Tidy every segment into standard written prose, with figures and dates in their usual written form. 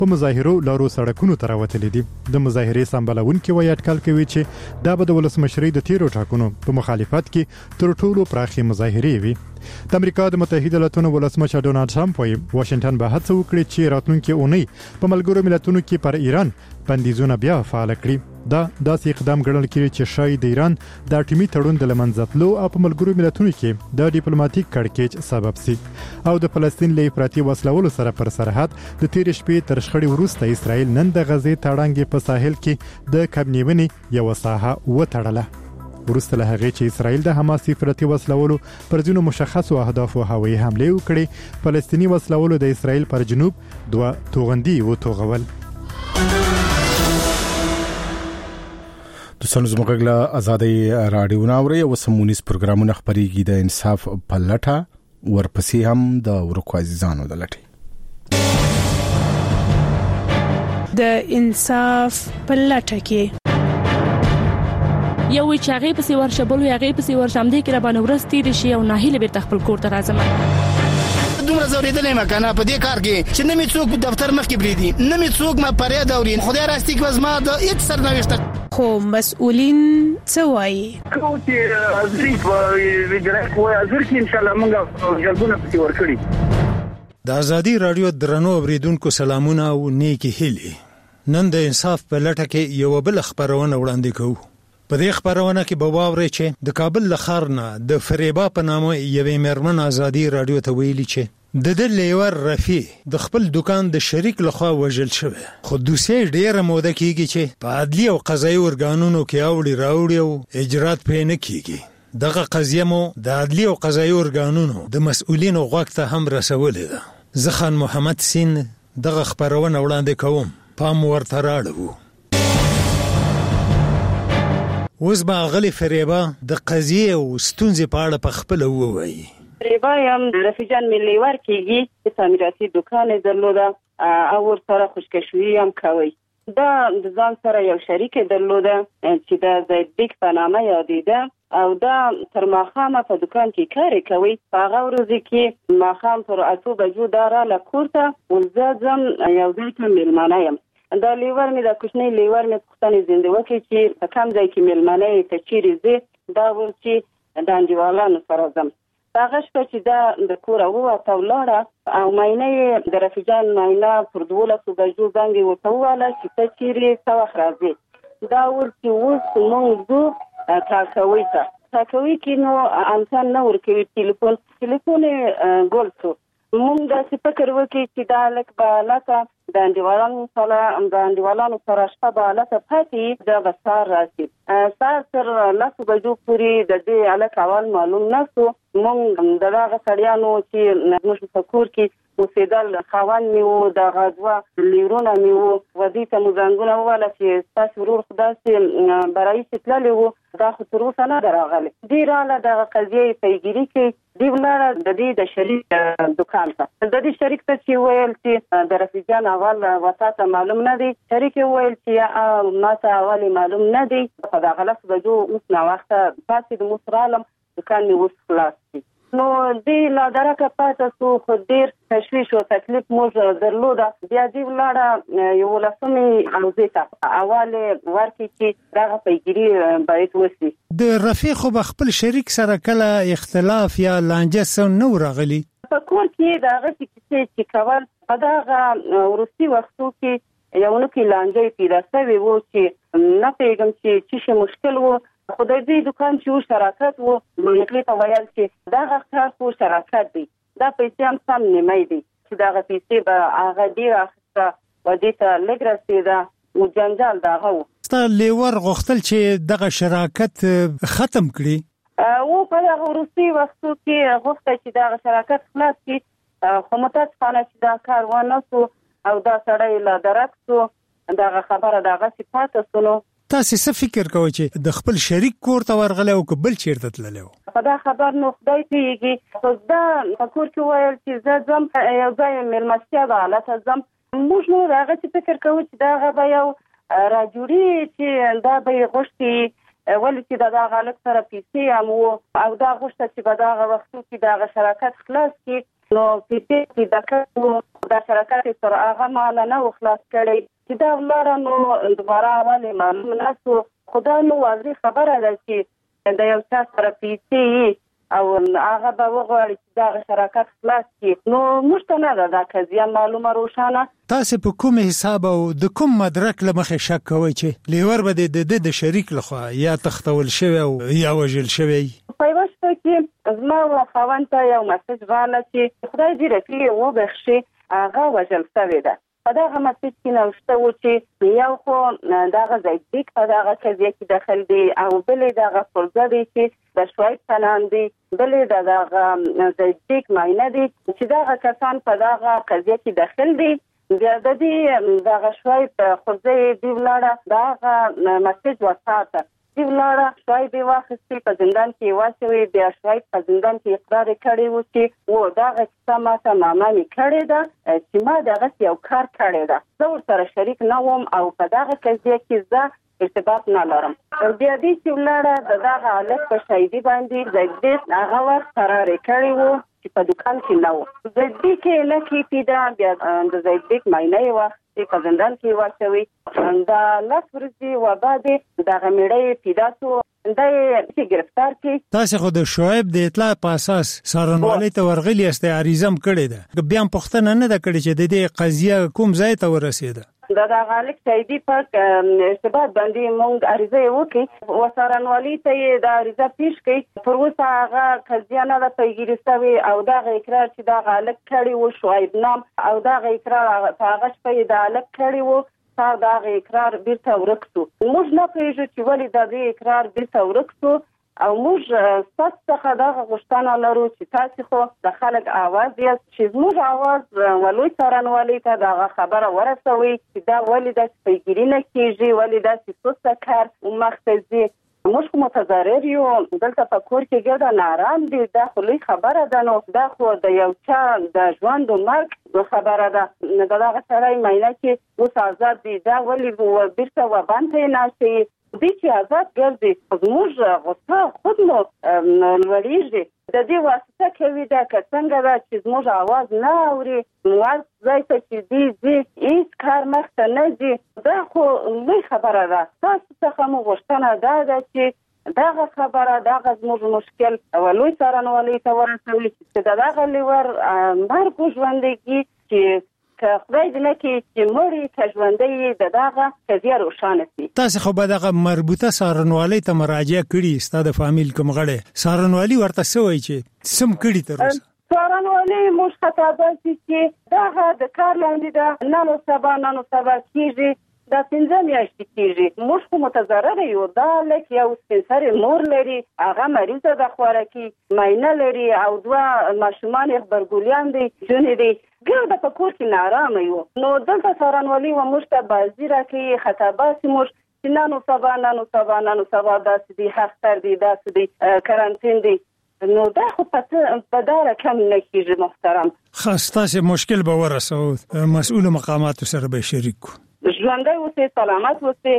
په مظاهرو لارو سړکونو ته راوتلي دي. د مظاهرې سمبالونکو وایي اټکل کوي چې دا به د ولسمشرۍ د تیرو ټاکنو په مخالفت کې تر ټولو پراخي مظاهرې وي. د امریکا د متحده ایالاتو ولسمشر ډونالد ټرمپ وایي واشنگټن به هڅه وکړي چې راتلونکي اونۍ په ملګرو ملتونو کې پر ایران بندیزونه بیا فعال کړي. دا داسې اقدام ګڼل کېږي چې شاید د ایران د اټومي تړون د لمنځه تلو او په ملګرو ملتونو کې د ډیپلوماټیک کړکېچ سبب شي. او د فلسطین له افراطي وسلولو سره پر سرحد د تیر شپې تر شخړې وروسته اسرائیل نن د غزې تړانګې په ساحل کې د کبنیونې یو ساحه وتړله. وروسته له هغې چې اسرائیل د حماس افراطي وسلولو پر ځینو مشخصو اهدافو هوایي حملې وکړې، فلسطیني وسلولو د اسرائیل پر جنوب 2 توغندي وتوغول. د سنوز مغلا آزادی رادیو ناوري او سمونیس پروګرامونه خبريږي د انصاف په لټه ورپسې هم د ورکو عزیزانو د لټي د انصاف په لټه کې یو چاغې په سی ورشبل یاغې په سی ورشم دې کې را باندې ورستې دي شي او ناهیله به تخپل کور ته راځم. دومره زوریدلې مکنه په دې کار کې چې نمی څوک دفتر مخ کې بریدي، نمی څوک ما پرې دورین خدای راستي کې وزما د هیڅ سرنوشت خو مسؤلین څه وایي؟ کوم چې ازري په وجرای کوی ازر کې ان شاء الله موږ جلبونه پتی ورکړي. د ازادي رادیو درنو اوریدونکو سلامونه او نیکی هیلي. نن د انصاف په لټه کې یو بل خبرونه وړاندې کوو. په دې خبرونه کې به واورئ چې د کابل له ښار نه د فریبا په نامه یوې میرمن ازادي رادیو ته ویلي چې د لیور رفیع د خپل دکان د شریک لخوا وژل شوی، خو دوسیه ډیره موده کېږي چې په عدلي او قضایي ارګانونو کې راوړي او اجرات پرې نه کېږي. دغه قضیه مو د عدلي او قضایي ارګانونو د مسؤلینو غوږ ته هم رسولې ده. زه خان محمد سین دغه خبرونه وړاندې کوم، پام ورته راړو. اوس به غلي فریبا د قضیه او ستونزې په اړه په خپل ووایي. فریبا یم رفیجان ملي ورکیږي چې تعمیراتي دکان درلوده او ورسره خوشکشویی هم کوي. دا د ځان سره یو شریک درلوده چې د زید بیگ په نامه یادیده او دا تر ماښامه په دکان کې کار کوي. په هغه ورځ کې ماښام تر 8 بجو دا را لکورته ولزم یو ځای ته میلمانه یم. دا لیور می د کوچنی لیور می پښتنې زنده وکي چې په کوم ځای کې میلمانه ته چیرې زی دا ول چې د انډیوالانو سره زم. هغه شپه چې دا د کور ووته ولاړه او ماینه د رفیجان ماینه پر 12 بجو زنګ ورته وواله چې ته چیرې څه وخت راځې. دا ول چې اوس موږ زو تاکوي کې نو انسان نه ورکوي ټلیفون ګول شو. موږ د فکر وکړي چې دا لک بالاته د انډیوالانو سره شپه بالاته پاتې د بسار راځي. سار تر 10 بجو پورې د دې الک اول معلوم نه شو. موږ دغه سړیانو چې موږ په کور کې اوسېدل خوان میو د غزوه لیرونه میو ودی ته مزنګونه وواله چې تاسو ورور خداسي برای ستللی وو دا خو تر اوسه نه راغلی. دی راله دغه قضیې پیګیري کې دی ولاړه د دې د شریک دکان ته. د دې شریک ته چې ویل چې د رفیجان اول وساته معلوم نه دی، شریک ویل چې ماته اول معلوم نه دی. په دغه 10 بجو اوس نه وخت پاتې د مصرالم دکان می اوس خلاص دی. نو دې لا درکه پاتې سو خو ډیر تشویش او تکلیف موږ درلوده. بیا دې ولاړه یو لسمې اوزیته اواله ورکی چې دغه پیګیری باید وسی. د رفیق خو خپل شریک سره کله اختلاف یا لانجه سم نو راغلی. په کور کې دغه چې کول په دغه ورستی وختو کې یو نو کې لانجه پیدا شوی وو چې نه پیغام چې څه مشکل وو. خدای دې دکان چې شراکت وو نو ته ویل چې دغه کار خو شراکت دی، دا پیسې هم سم نیمه دي چې دغه پیسې به هغه ډیر اخیسته و دې ته لږ رسېده او جنجال دغه وو. ستا لیور غوښتل چې دغه شراکت ختم کړي او په هغه وروستي وختو کې غوښته چې دغه شراکت خلاص کړي، خو متاسفانه چې دا کار ونه سو او دا سړی لا درک سو. دغه خبره دغه صفات سنو. تاسو څه فکر کوئ چې د خپل شریک کور ته ورغلی او بل چیرته تللی و؟ په دا خبر نو خدای پیږي. خو دا په کور کې ویل چې زه ځم یو ځای میلمستیا به هلته ځم. موږ نو هغه چې فکر کوو چې دغه به یو راجوړي چې دا به یې غوښتي ولې چې د دغه هلک سره پیسې هم وو او دا غوښته چې په دغه وختو کې دغه شراکت خلاص کړي. نو پیسې چې دکه وو دا شراکت تر هغه مهاله نه و خلاص کړی چې دا ولاړه نو دوباره ولې معلوم نه شو. خو دا نو واضح خبره ده چې د یو چا سره پیسې او هغه به وغواړي چې دا شراکت خلاص کړي، نو موږ ته نه ده دا قضیه معلومه روښانه. تاسو په کوم حساب او د کوم مدرک له مخې شک کوئ چې لیور به د شریک لخوا یا تختول شوی او یا وژل شوی؟ په یوه شپه کې زما و خاوند ته یو مسیج راغله چې خدای دې رفیع وبخښي هغه وژل شوې ده. په دغه مسیج کې نوشته و چې یو خو دغه زیدبیک په دغه قضیه کې دخل دی او بلې دغه فرزه دی چې د شعیب پنان دی، بلې دغه زیدبیک ماینه دی چې دغه کسان په دغه قضیه کې دخل دی. بیا د دې دغه شعیب فرزه دی ولاړه دغه مسیج وساته دی ولاړه شعیب واخیستې په زندان کې واچوي. بیا شعیب په زندان کې اقرار کړی و چې و دغه کیسه ماته ماما مې کړې ده چې ما دغه یو کار کړی ده، زه ورسره شریک نه وم او په دغه قضیه کې زه ارتباط نه لرم. بیا دې چې ولاړه د دغه هلک په شهیدي باندې زیدبیک هغه وخت قرار کړی و چې په دکان کې نه و. زیدبیک یې نه کېپیده، بیا د زیدبیک معاینه یې واخیستې په زندان کې واچوي. د 10 ورځې وبعد دغه میړه پیدا شو، دا یې گرفتار کړي. تاسو خو د شعیب د اطلاع په اساس څارنوالۍ ته ورغلي یاست، عریضه هم کړې ده، بیا هم پوښتنه نه ده کړې چې د دې قضیه کوم ځای ته ورسېده؟ د هلک شهیدي په ارتباط باندې موږ عریضه یې وکړې و څارنوالۍ ته یې د عریضه پیش کړي. پر اوسه هغه قضیه نه ده پیګیري شوې او دغه اقرار چې دغه هلک کړی و شعیب نام او دغه اقرار په هغه شپه یې د هلک کړی و دغه اقرار بیرته ورک شو. موږ نه پوهېږو چې ولې د دې اقرار بیرته ورک شو او موږ ستاسو څخه دغه غوښتنه لرو چې تاسو خو د خلک اواز یاست چې زموږ اواز ولوی څارنوالۍ ته دغه خبره ورسوي چې دا ولې داسې پیګیري نه کېږي، ولې داسې سوسته کار مخته ځي. موږ خو متضرر یو، دلته په کور کې ګرده نارام دي، دا خو لوی خبره ده، نو دا خو د یو چا د ژوند و مرګ خبره ده. د دغه سړی معاینه کې اوس آزاد دي، دا ولې بیرته وبند ته یې ناستوي؟ دې چې آزاد ګرځي زموږ غصه خود مو لوړېږي. د دې واسطه کوي دا که څنګه ده چې زموږ آواز نه اوري، موږ ځای ته چې دي ځي هېڅ کار مخته نه ځي. دا خو لوی خبره ده. تاسو څخه مو غوښتنه دا ده چې دغه خبره دغه زموږ مشکل لوی څارنوالۍ ته ورسوي چې د دغه لیور مرګ وژوندګي چې که خدای دې نه کړي چې مړی که ژوندی د دغه قضیه روښانه شي. تاسو خو به دغه مربوطه څارنوالۍ ته مراجعه کړي، ستا د فامیل کوم غړی څارنوالي ورته څه وایي چې سم کړي تر اوسه؟ څارنوالۍ موږ خطابه چې دغه د کار لاندې ده، نن و سبا کېږي، دا 5 میاشتې کېږي. موږ خو متضرره یو. دا هلک یو سپین سرې مور لري، هغه مریضه ده، خوارکي معاینه لري او 2 ماشومان یې غبرګولیان دي، جونې دي، ګرده په کور کې نارامه یو. نو دلته څارنوالۍ و موږ ته بازي راکوي، خطاباسي موږ چې نن و سبا داسې دي، اختر دي، داسې دي، کرانتین دي. نو دا خو په دا رقم نه کېږي محترم. خاص تاسې مشکل به ورسوو، مسؤل مقاماتو سره به شریک کړو. ژوندی اوسئ، سلامت اوسئ.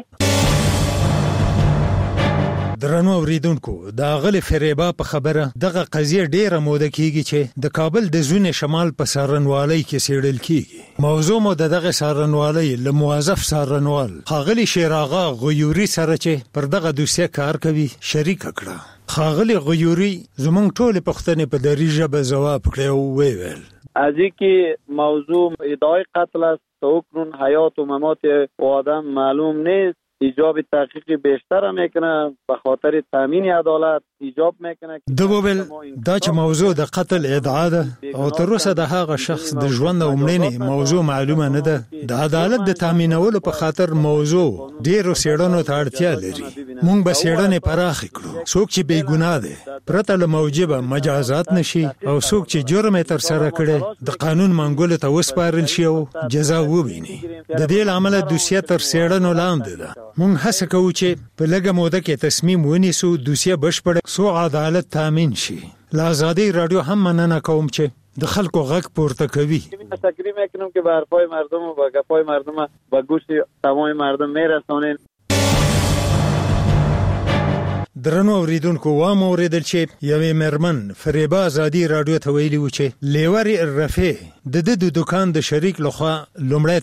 درنو اوریدونکو، د غل فریبا په خبره دغه قضیه ډیره موده کیږي چې د کابل د زون شمال په څارنوالۍ کې سیړل کیږي. موضوع مو دغه څارنوالۍ له موظف څارنوال خاغلی شیراغا غیوري سره چې پر دغه دوسیه کار کوي شریک کړه. خاغلی غیوري زمونږ ټول پښتنې په دری ژبه جواب کړی او ویل از اینکه موضوع ادعای قتل است تا اکنون حیات و ممات آدم معلوم نیست. ایجاب تحقیق بیشتر میکنه به خاطر تامین عدالت ایجاب میکنه. دوبل دا چې موضوع د قتل ادعا ده او تر اوسه د هغه شخص د ژوند او مړینې موضوع معلومه نه ده. د عدالت د تامینولو په خاطر موضوع ډیرو څېړنو ته اړتیا لري. مونږ به څېړنې پراخې کړو. څوک چې بې ګناه دی پرته له موجبه مجازات نشي او څوک چې جرم یې ترسره کړی د قانون منګولو ته وسپارل شي او جزا وویني. د دې له امله دوسیه تر څېړنو لاندې ده. مونږ هڅه کوو چې په لږه موده کې تصمیم ونیسو دوسیه بشپړه سو عدالت تامین شي. له آزادی رادیو هم مننه کوم چې د خلکو غږ پورته کوي. تشکر میکنم که به حرفای مردم و به گپای مردم به گوش تمام مردم میرسونین. درنو اوریدونکو وام اوریدل چې یوې مرمن فریبا ازادي رادیو ته ویلي و چې لیوري رفیع د دکان د شریک لخوا لومړی